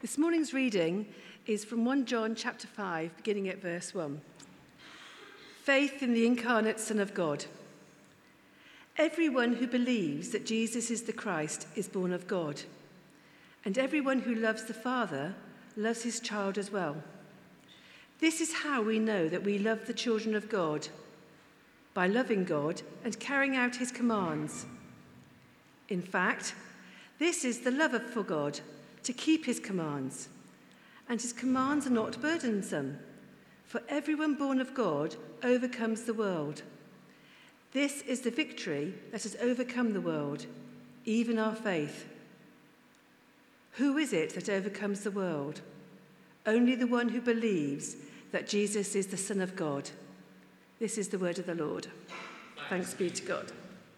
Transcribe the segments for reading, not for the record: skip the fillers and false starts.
This morning's reading is from 1 John chapter 5, beginning at verse 1. Faith in the incarnate Son of God. Everyone who believes that Jesus is the Christ is born of God, and everyone who loves the Father loves his child as well. This is how we know that we love the children of God, by loving God and carrying out his commands. In fact, this is the love for God, to keep his commands. And his commands are not burdensome, for everyone born of God overcomes the world. This is the victory that has overcome the world, even our faith. Who is it that overcomes the world? Only the one who believes that Jesus is the Son of God. This is the word of the Lord. Thanks be to God.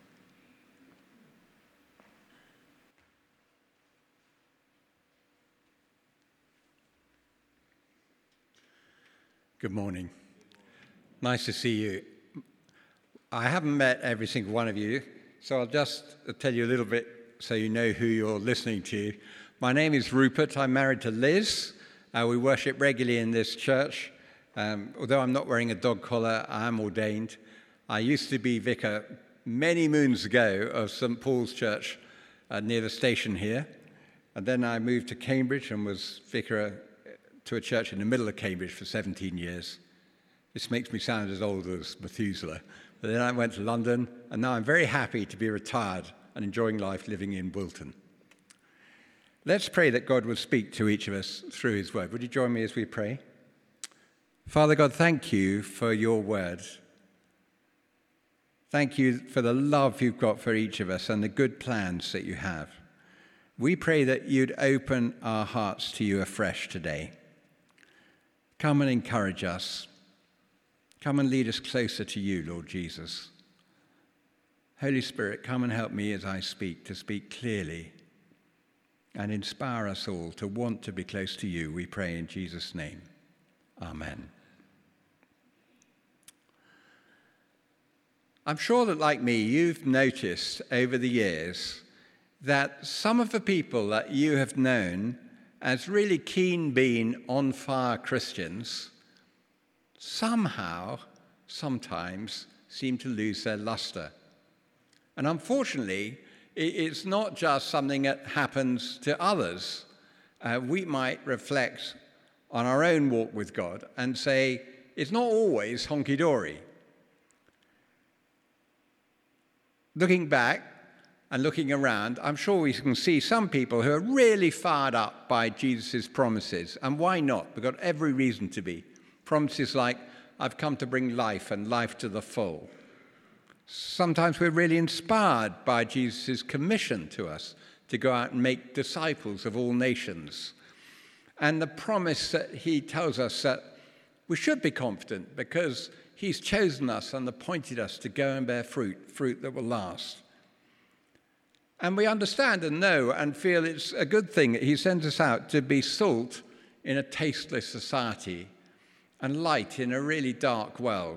Good morning. Nice to see you. I haven't met every single one of you, so I'll just tell you a little bit so you know who you're listening to. My name is Rupert. I'm married to Liz. We worship regularly in this church. Although I'm not wearing a dog collar, I am ordained. I used to be vicar many moons ago of St. Paul's Church near the station here. And then I moved to Cambridge and was vicar to a church in the middle of Cambridge for 17 years. This makes me sound as old as Methuselah. But then I went to London, and now I'm very happy to be retired and enjoying life living in Wilton. Let's pray that God would speak to each of us through his word. Would you join me as we pray? Father God, thank you for your word. Thank you for the love you've got for each of us and the good plans that you have. We pray that you'd open our hearts to you afresh today. Come and encourage us. Come and lead us closer to you, Lord Jesus. Holy Spirit, come and help me as I speak, to speak clearly and inspire us all to want to be close to you, we pray in Jesus' name. Amen. I'm sure that, like me, you've noticed over the years that some of the people that you have known as really keen bean, on-fire Christians somehow, sometimes, seem to lose their luster. And unfortunately, it's not just something that happens to others. We might reflect on our own walk with God and say, it's not always honky-dory. Looking back and looking around, I'm sure we can see some people who are really fired up by Jesus' promises. And why not? We've got every reason to be. Promises like, I've come to bring life and life to the full. Sometimes we're really inspired by Jesus' commission to us to go out and make disciples of all nations. And the promise that he tells us that we should be confident because he's chosen us and appointed us to go and bear fruit that will last. And we understand and know and feel it's a good thing that he sends us out to be salt in a tasteless society and light in a really dark world.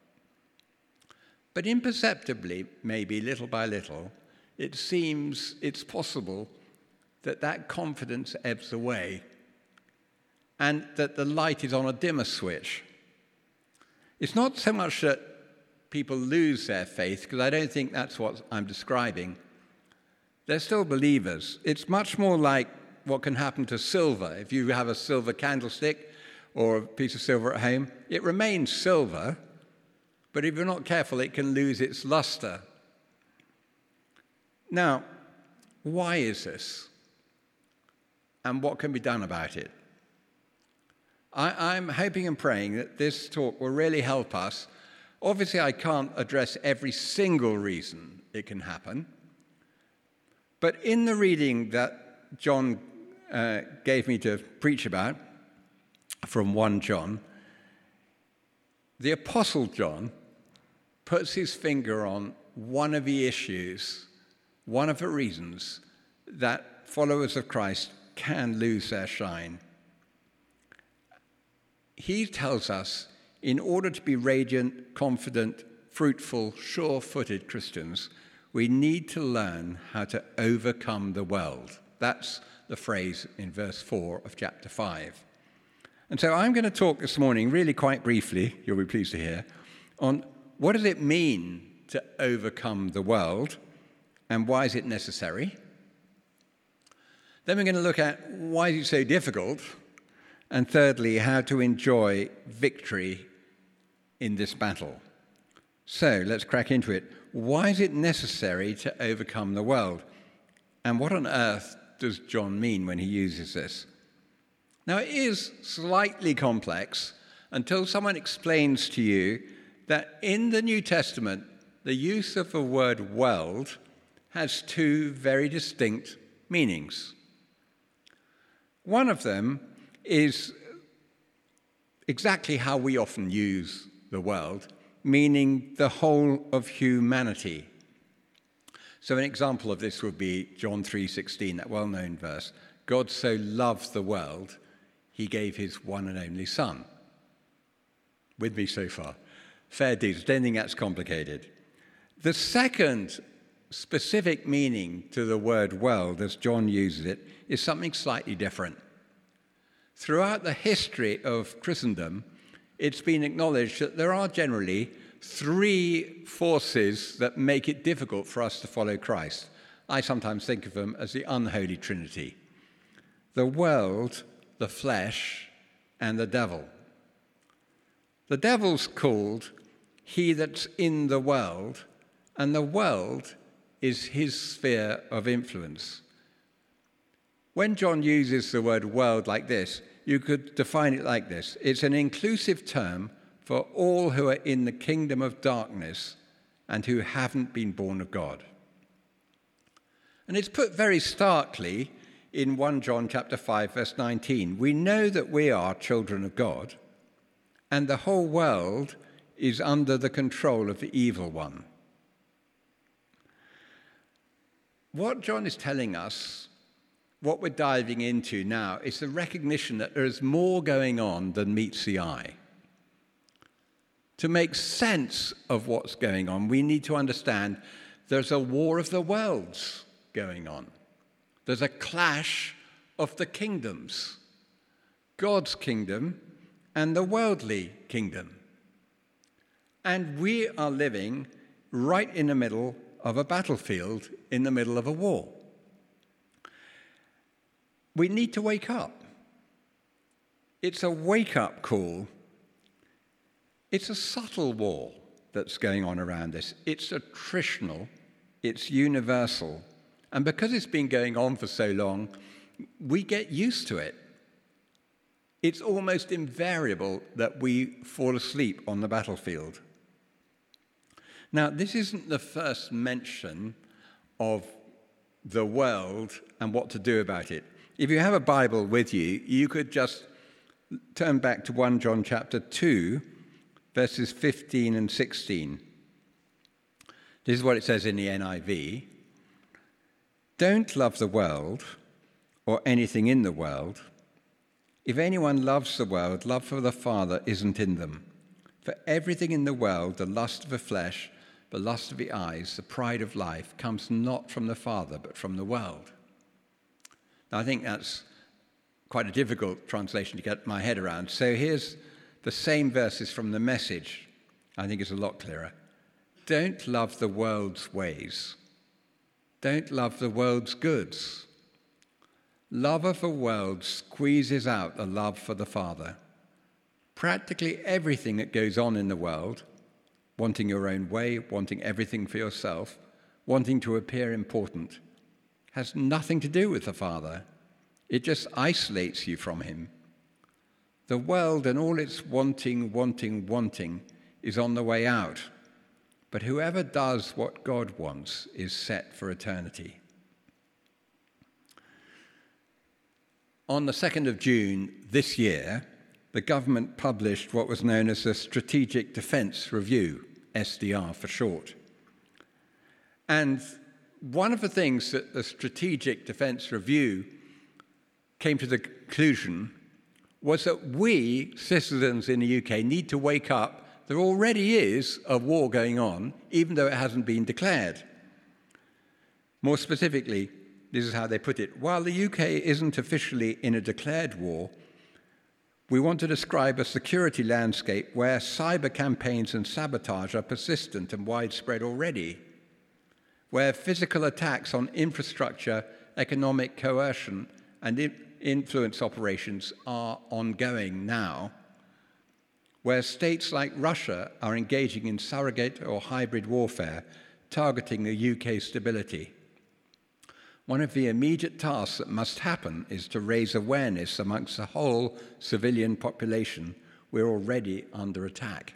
But imperceptibly, maybe little by little, it seems it's possible that that confidence ebbs away and that the light is on a dimmer switch. It's not so much that people lose their faith, because I don't think that's what I'm describing. They're still believers. It's much more like what can happen to silver. If you have a silver candlestick or a piece of silver at home, it remains silver, but if you're not careful, it can lose its luster. Now, why is this? And what can be done about it? I'm hoping and praying that this talk will really help us. Obviously, I can't address every single reason it can happen. But in the reading that John gave me to preach about from 1 John, the Apostle John puts his finger on one of the issues, one of the reasons that followers of Christ can lose their shine. He tells us, in order to be radiant, confident, fruitful, sure-footed Christians, we need to learn how to overcome the world. That's the phrase in verse 4 of chapter 5. And so I'm going to talk this morning really quite briefly, you'll be pleased to hear, on what does it mean to overcome the world and why is it necessary? Then we're going to look at why is it so difficult? And thirdly, how to enjoy victory in this battle. So let's crack into it. Why is it necessary to overcome the world? And what on earth does John mean when he uses this? Now, it is slightly complex until someone explains to you that in the New Testament, the use of the word world has two very distinct meanings. One of them is exactly how we often use the world, meaning the whole of humanity. So an example of this would be John 3:16, that well-known verse. God so loved the world, he gave his one and only Son. With me so far? Fair dues. Don't think that's complicated. The second specific meaning to the word world, as John uses it, is something slightly different. Throughout the history of Christendom, it's been acknowledged that there are generally three forces that make it difficult for us to follow Christ. I sometimes think of them as the unholy trinity: the world, the flesh, and the devil. The devil's called he that's in the world, and the world is his sphere of influence. When John uses the word world like this, you could define it like this: it's an inclusive term for all who are in the kingdom of darkness and who haven't been born of God. And it's put very starkly in 1 John chapter 5, verse 19. We know that we are children of God, and the whole world is under the control of the evil one. What John is telling us, what we're diving into now, is the recognition that there is more going on than meets the eye. To make sense of what's going on, we need to understand there's a war of the worlds going on. There's a clash of the kingdoms, God's kingdom and the worldly kingdom. And we are living right in the middle of a battlefield, in the middle of a war. We need to wake up. It's a wake-up call. It's a subtle war that's going on around us. It's attritional. It's universal. And because it's been going on for so long, we get used to it. It's almost invariable that we fall asleep on the battlefield. Now, this isn't the first mention of the world and what to do about it. If you have a Bible with you, you could just turn back to 1 John chapter 2, verses 15 and 16. This is what it says in the NIV. Don't love the world or anything in the world. If anyone loves the world, love for the Father isn't in them. For everything in the world, the lust of the flesh, the lust of the eyes, the pride of life, comes not from the Father, but from the world. Now, I think that's quite a difficult translation to get my head around. So here's the same verses from the Message. I think it's a lot clearer. Don't love the world's ways. Don't love the world's goods. Love of the world squeezes out the love for the Father. Practically everything that goes on in the world, wanting your own way, wanting everything for yourself, wanting to appear important, has nothing to do with the Father. It just isolates you from him. The world and all its wanting is on the way out. But whoever does what God wants is set for eternity. On the 2nd of June this year, the government published what was known as the Strategic Defence Review, SDR for short. And one of the things that the Strategic Defence Review came to the conclusion was that we, citizens in the UK, need to wake up. There already is a war going on, even though it hasn't been declared. More specifically, This is how they put it. While the UK isn't officially in a declared war, we want to describe a security landscape where cyber campaigns and sabotage are persistent and widespread already, where physical attacks on infrastructure, economic coercion, and influence operations are ongoing now, where states like Russia are engaging in surrogate or hybrid warfare, targeting the UK stability. One of the immediate tasks that must happen is to raise awareness amongst the whole civilian population. We're already under attack.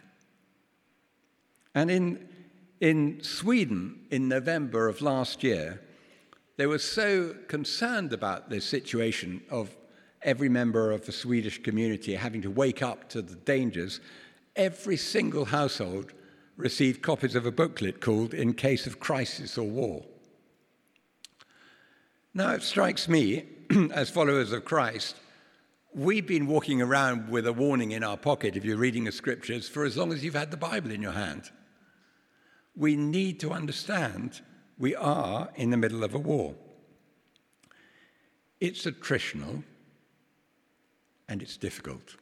And in Sweden, in November of last year, they were so concerned about this situation of every member of the Swedish community having to wake up to the dangers, every single household received copies of a booklet called In Case of Crisis or War. Now, it strikes me, as followers of Christ, we've been walking around with a warning in our pocket if you're reading the scriptures for as long as you've had the Bible in your hand. We need to understand we are in the middle of a war. It's attritional and it's difficult.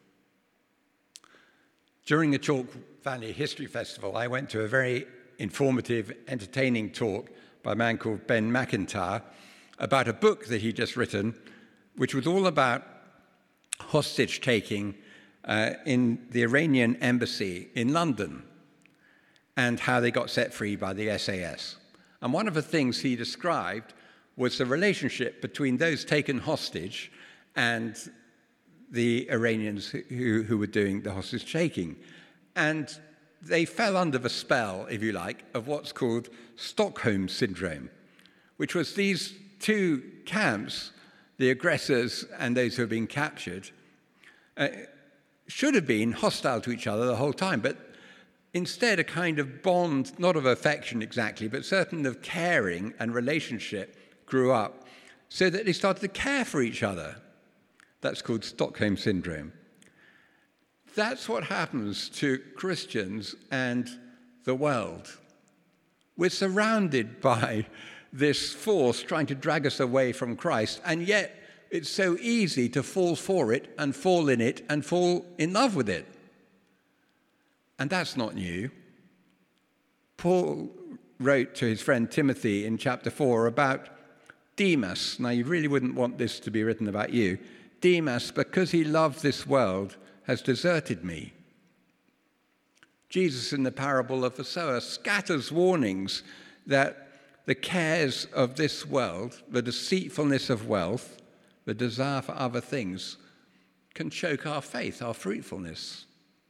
During the Chalk Valley History Festival, I went to a very informative, entertaining talk by a man called Ben McIntyre about a book that he'd just written, which was all about hostage-taking in the Iranian embassy in London and how they got set free by the SAS. And one of the things he described was the relationship between those taken hostage and the Iranians who were doing the hostage-taking. And they fell under the spell, if you like, of what's called Stockholm Syndrome, which was these two camps, the aggressors and those who have been captured, should have been hostile to each other the whole time, but instead a kind of bond, not of affection exactly, but certainly of caring and relationship grew up so that they started to care for each other. That's called Stockholm Syndrome. That's what happens to Christians and the world. We're surrounded by this force trying to drag us away from Christ, and yet it's so easy to fall for it and fall in it and fall in love with it. And that's not new. Paul wrote to his friend Timothy in chapter 4 about Demas. Now, you really wouldn't want this to be written about you. Demas, because he loved this world, has deserted me. Jesus, in the parable of the sower, scatters warnings that the cares of this world, the deceitfulness of wealth, the desire for other things, can choke our faith, our fruitfulness.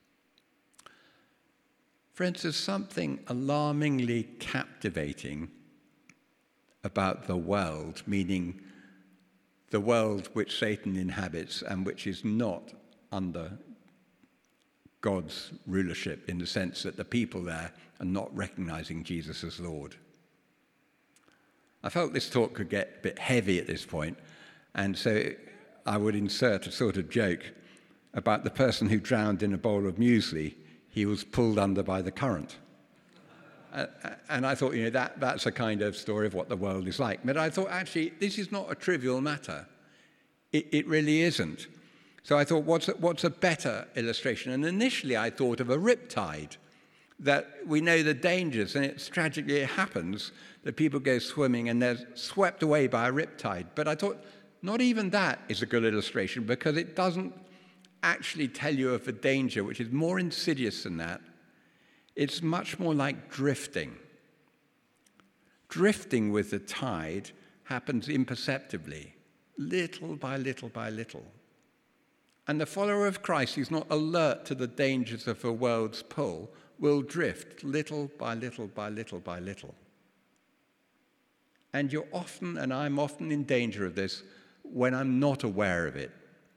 Friends, there's something alarmingly captivating about the world, meaning the world which Satan inhabits and which is not under God's rulership, in the sense that the people there are not recognizing Jesus as Lord. I felt this talk could get a bit heavy at this point, and so I would insert a sort of joke about the person who drowned in a bowl of muesli. He was pulled under by the current. And I thought, that's a kind of story of what the world is like. But I thought, actually, this is not a trivial matter. It really isn't. So I thought, what's a better illustration? And initially I thought of a riptide, that we know the dangers, and it's tragically it happens that people go swimming and they're swept away by a riptide. But I thought, not even that is a good illustration, because it doesn't actually tell you of the danger, which is more insidious than that. It's much more like drifting. Drifting with the tide happens imperceptibly, little by little by little. And the follower of Christ who's not alert to the dangers of the world's pull will drift little by little by little by little. And you're often, and I'm often in danger of this, when I'm not aware of it.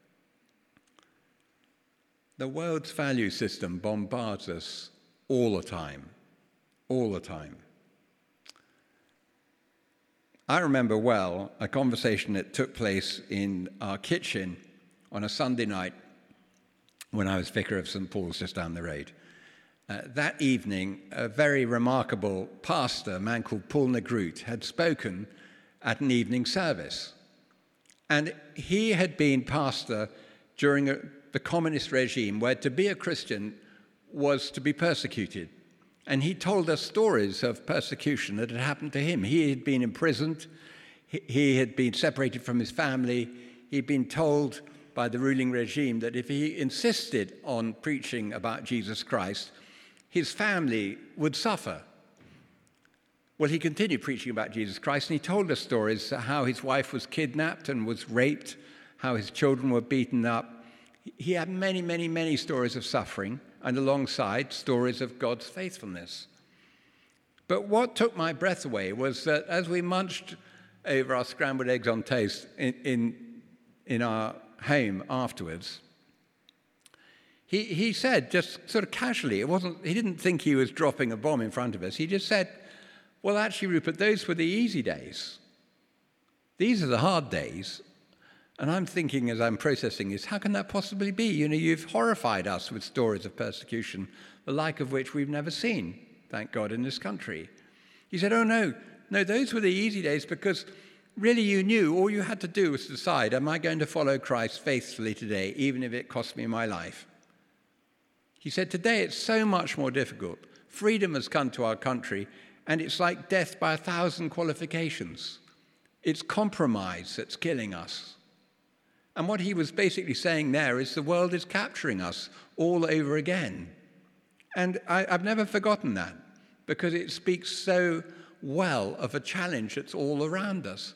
The world's value system bombards us all the time, all the time. I remember well a conversation that took place in our kitchen on a Sunday night when I was vicar of St. Paul's just down the road. That evening, a very remarkable pastor, a man called Paul Negrut, had spoken at an evening service. And he had been pastor during the communist regime where to be a Christian was to be persecuted. And he told us stories of persecution that had happened to him. He had been imprisoned. He had been separated from his family. He'd been told by the ruling regime that if he insisted on preaching about Jesus Christ, his family would suffer. Well, he continued preaching about Jesus Christ, and he told us stories how his wife was kidnapped and was raped, how his children were beaten up. He had many, many, many stories of suffering, and alongside stories of God's faithfulness. But what took my breath away was that as we munched over our scrambled eggs on toast in our home afterwards, he said, just sort of casually, he didn't think he was dropping a bomb in front of us. He just said, well, actually, Rupert, those were the easy days. These are the hard days. And I'm thinking as I'm processing this, how can that possibly be? You've horrified us with stories of persecution, the like of which we've never seen, thank God, in this country. He said, oh, no, those were the easy days because really you knew all you had to do was decide, am I going to follow Christ faithfully today, even if it costs me my life? He said, today it's so much more difficult. Freedom has come to our country, and it's like death by 1,000 qualifications. It's compromise that's killing us. And what he was basically saying there is the world is capturing us all over again. And I've never forgotten that, because it speaks so well of a challenge that's all around us.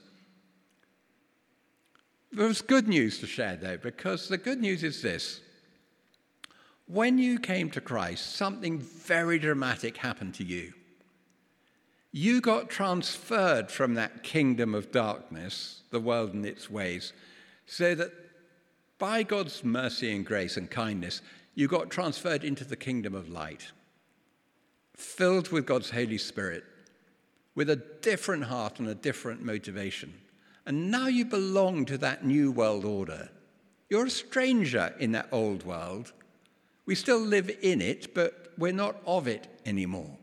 There's good news to share, though, because the good news is this. When you came to Christ, something very dramatic happened to you. You got transferred from that kingdom of darkness, the world and its ways, so that by God's mercy and grace and kindness, you got transferred into the kingdom of light, filled with God's Holy Spirit, with a different heart and a different motivation. And now you belong to that new world order. You're a stranger in that old world. We still live in it, but we're not of it anymore.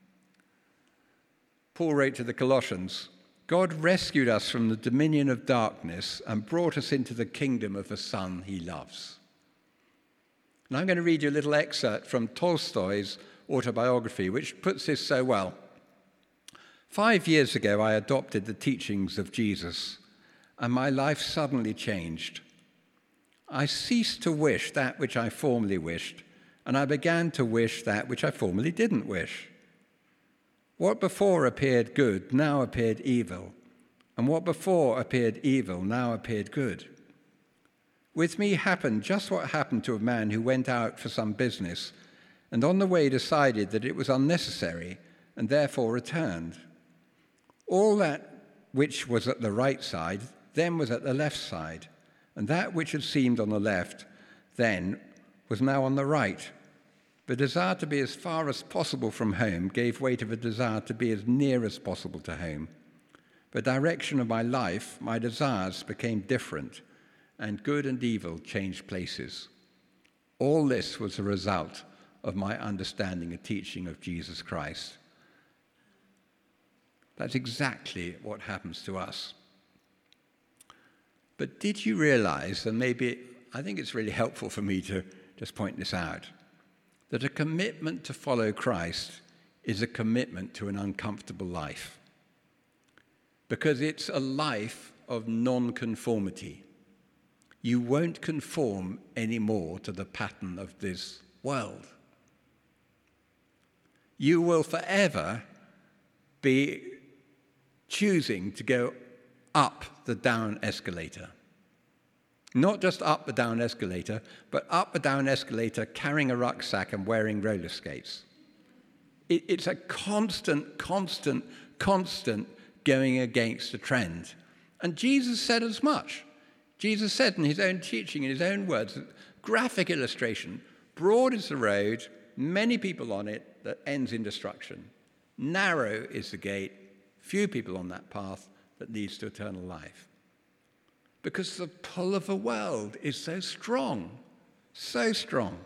Paul wrote to the Colossians, God rescued us from the dominion of darkness and brought us into the kingdom of the Son he loves. And I'm going to read you a little excerpt from Tolstoy's autobiography, which puts this so well. 5 years ago, I adopted the teachings of Jesus, and my life suddenly changed. I ceased to wish that which I formerly wished, and I began to wish that which I formerly didn't wish. What before appeared good now appeared evil, and what before appeared evil now appeared good. With me happened just what happened to a man who went out for some business, and on the way decided that it was unnecessary, and therefore returned. All that which was at the right side then was at the left side, and that which had seemed on the left then was now on the right. The desire to be as far as possible from home gave way to the desire to be as near as possible to home. The direction of my life, my desires became different, and good and evil changed places. All this was a result of my understanding and teaching of Jesus Christ. That's exactly what happens to us. But did you realize, and I think it's really helpful for me to just point this out, that a commitment to follow Christ is a commitment to an uncomfortable life, because it's a life of non-conformity. You won't conform anymore to the pattern of this world. You will forever be choosing to go up the down escalator. Not just up the down escalator, but up the down escalator carrying a rucksack and wearing roller skates. It's a constant going against the trend. And Jesus said as much. Jesus said in his own teaching, in his own words, graphic illustration, broad is the road, many people on it, that ends in destruction. Narrow is the gate, few people on that path that leads to eternal life. Because the pull of the world is so strong, so strong.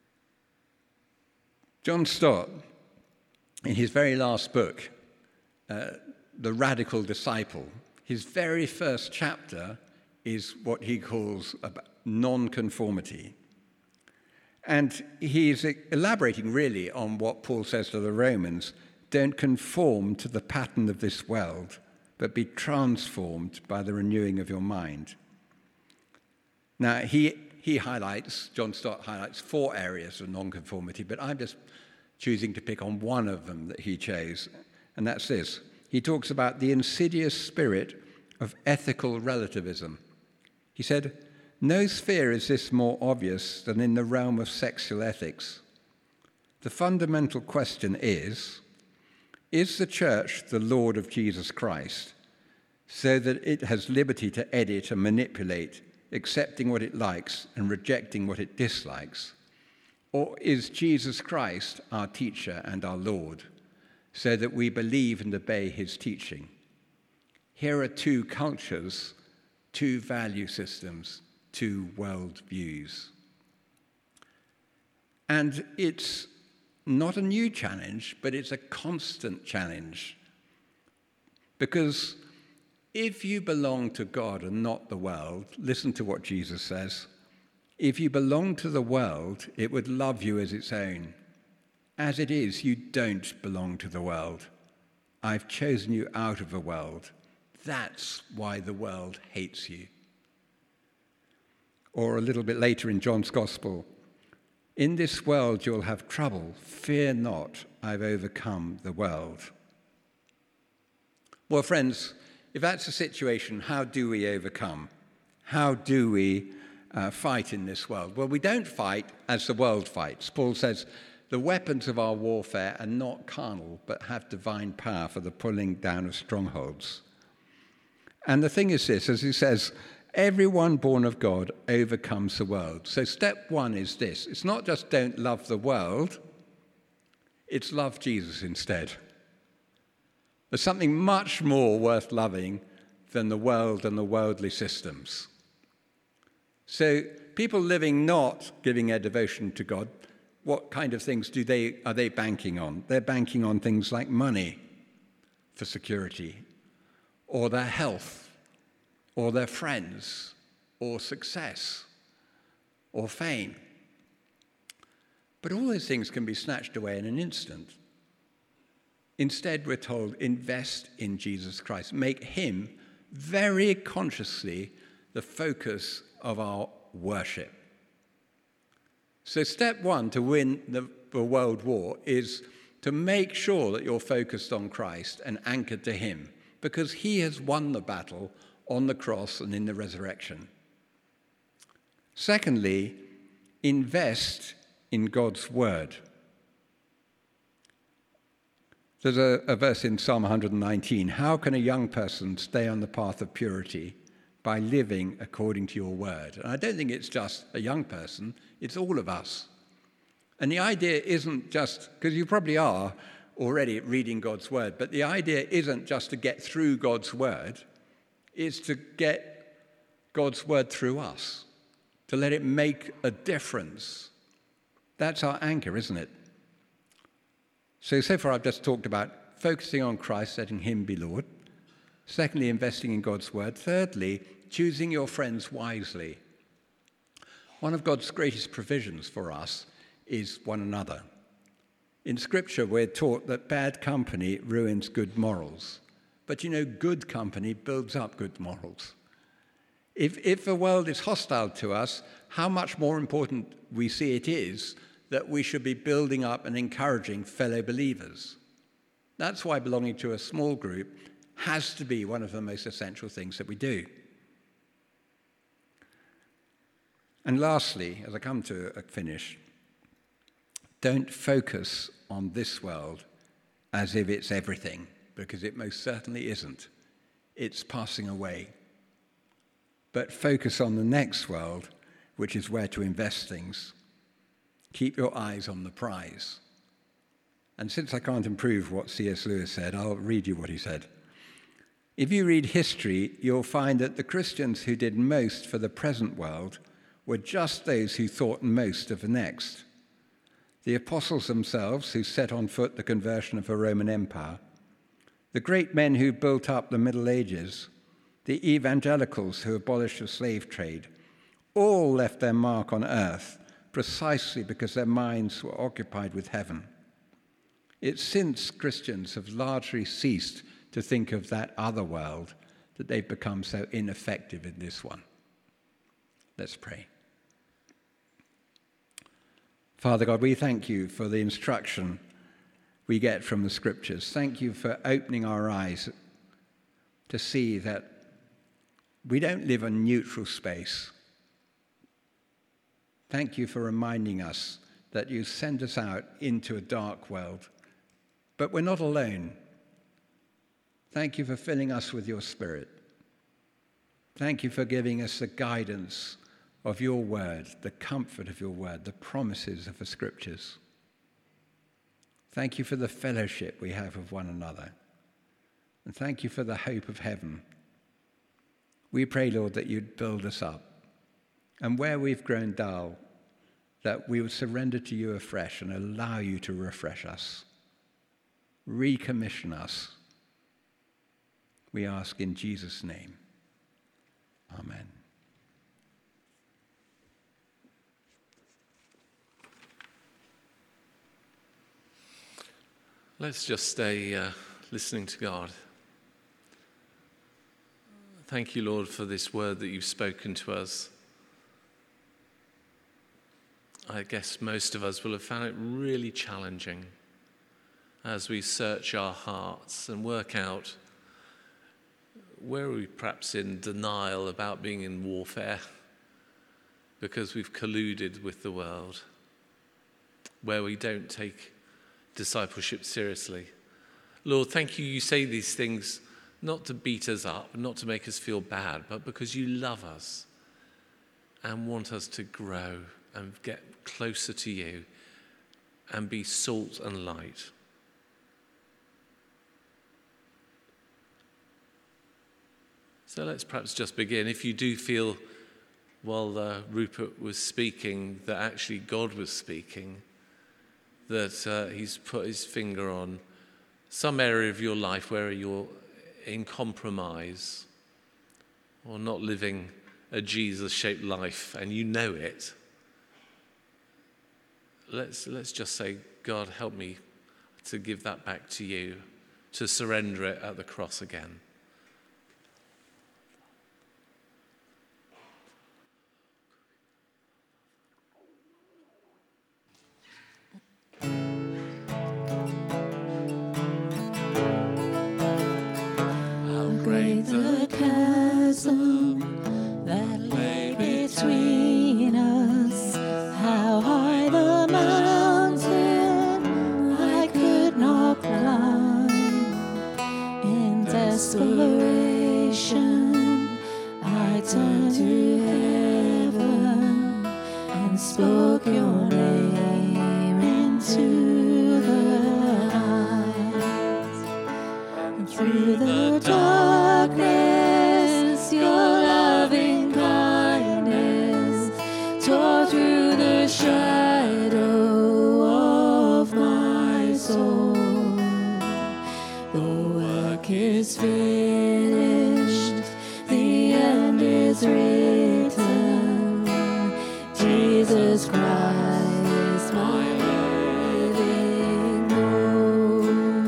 John Stott, in his very last book, the radical disciple. His very first chapter is what he calls non-conformity. And he's elaborating really on what Paul says to the Romans: don't conform to the pattern of this world, but be transformed by the renewing of your mind. Now, John Stott highlights 4 areas of nonconformity, but I'm just choosing to pick on one of them that he chose, and that's this. He talks about the insidious spirit of ethical relativism. He said, no sphere is this more obvious than in the realm of sexual ethics. The fundamental question is the church the Lord of Jesus Christ, so that it has liberty to edit and manipulate, accepting what it likes and rejecting what it dislikes? Or is Jesus Christ our teacher and our Lord, so that we believe and obey his teaching? Here are 2 cultures, 2 value systems, 2 world views. And it's not a new challenge, but it's a constant challenge. Because if you belong to God and not the world, listen to what Jesus says. If you belong to the world, it would love you as its own. As it is, you don't belong to the world. I've chosen you out of the world. That's why the world hates you. Or a little bit later in John's Gospel, in this world you'll have trouble. Fear not, I've overcome the world. Well, friends, if that's the situation, how do we overcome? How do we fight in this world? Well, we don't fight as the world fights. Paul says, the weapons of our warfare are not carnal, but have divine power for the pulling down of strongholds. And the thing is this, as he says, everyone born of God overcomes the world. So step 1 is this. It's not just don't love the world, it's love Jesus instead. There's something much more worth loving than the world and the worldly systems. So people living not giving their devotion to God, what kind of things are they banking on? They're banking on things like money for security, or their health, or their friends, or success, or fame. But all those things can be snatched away in an instant. Instead, we're told, invest in Jesus Christ. Make him very consciously the focus of our worship. So step 1 to win the world war is to make sure that you're focused on Christ and anchored to him, because he has won the battle on the cross and in the resurrection. Secondly, invest in God's word. There's a verse in Psalm 119. How can a young person stay on the path of purity? By living according to your word. And I don't think it's just a young person, it's all of us. And the idea isn't just, because you probably are already reading God's word, but the idea isn't just to get through God's word, it's to get God's word through us, to let it make a difference. That's our anchor, isn't it? So far I've just talked about focusing on Christ, letting him be Lord. Secondly, investing in God's word. Thirdly, choosing your friends wisely. One of God's greatest provisions for us is one another. In Scripture, we're taught that bad company ruins good morals. But good company builds up good morals. If the world is hostile to us, how much more important we see it is that we should be building up and encouraging fellow believers. That's why belonging to a small group has to be one of the most essential things that we do. And lastly, as I come to a finish, don't focus on this world as if it's everything, because it most certainly isn't. It's passing away. But focus on the next world, which is where to invest things. Keep your eyes on the prize. And since I can't improve what C.S. Lewis said, I'll read you what he said. If you read history, you'll find that the Christians who did most for the present world were just those who thought most of the next. The apostles themselves, who set on foot the conversion of the Roman Empire, The great men who built up the Middle Ages, the evangelicals who abolished the slave trade, all left their mark on earth precisely because their minds were occupied with heaven. It's since Christians have largely ceased to think of that other world that they've become so ineffective in this one. Let's pray. Father God, we thank you for the instruction we get from the scriptures. Thank you for opening our eyes to see that we don't live in neutral space. Thank you for reminding us that you send us out into a dark world, but we're not alone. Thank you for filling us with your Spirit. Thank you for giving us the guidance of your word, the comfort of your word, the promises of the scriptures. Thank you for the fellowship we have with one another. And thank you for the hope of heaven. We pray, Lord, that you'd build us up. And where we've grown dull, that we would surrender to you afresh and allow you to refresh us, recommission us. We ask in Jesus' name. Amen. Let's just stay listening to God. Thank you, Lord, for this word that you've spoken to us. I guess most of us will have found it really challenging as we search our hearts and work out where are we perhaps in denial about being in warfare because we've colluded with the world, where we don't take discipleship seriously. Lord, thank you. You say these things not to beat us up, not to make us feel bad, but because you love us and want us to grow and get closer to you and be salt and light. So let's perhaps just begin. If you do feel while Rupert was speaking that actually God was speaking, that he's put his finger on some area of your life where you're in compromise or not living a Jesus-shaped life and you know it, let's just say, God, help me to give that back to you, to surrender it at the cross again. The chasm that lay between us, how high the mountain I could not climb. In desperation, I turned to heaven and spoke your name into the night. And through the darkness, your loving kindness tore through the shadow of my soul. The work is finished, the end is written. Jesus Christ, my living hope.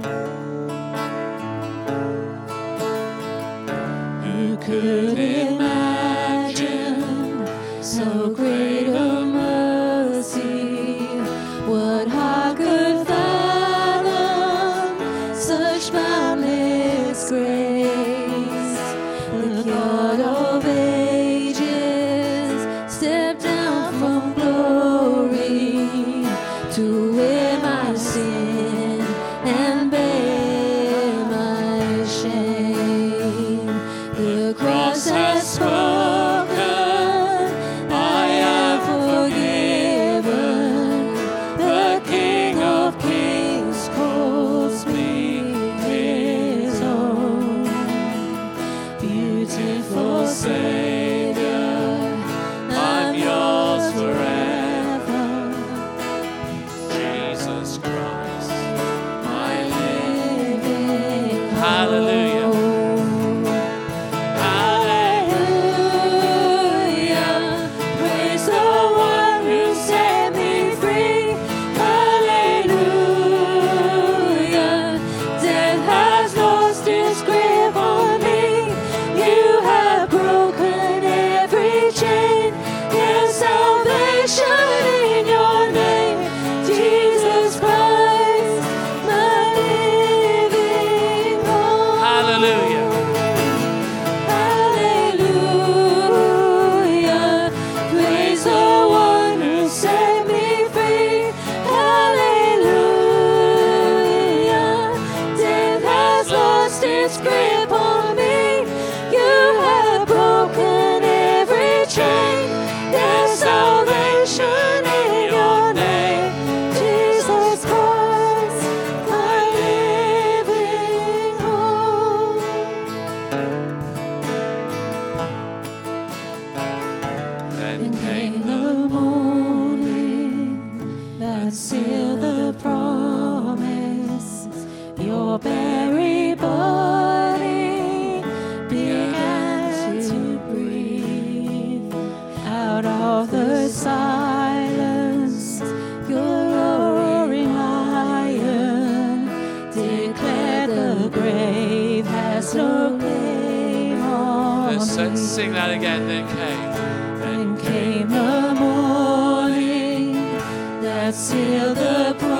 Who could imagine so great a mercy? What heart could fathom such boundless grace? The God of ages stepped down from glory to wear my sin and bear my shame. The cross has spoken, I am forgiven. The King of Kings calls me his own. its grip on me. You have broken every chain. There's salvation in your name, Jesus Christ, my living hope. Then Then came came the morning that sealed the promise. Your very body began to breathe out of the silence. Your roaring lion declared the grave has no claim on Let's me. sing that again. Then Then came the morning that sealed the promise.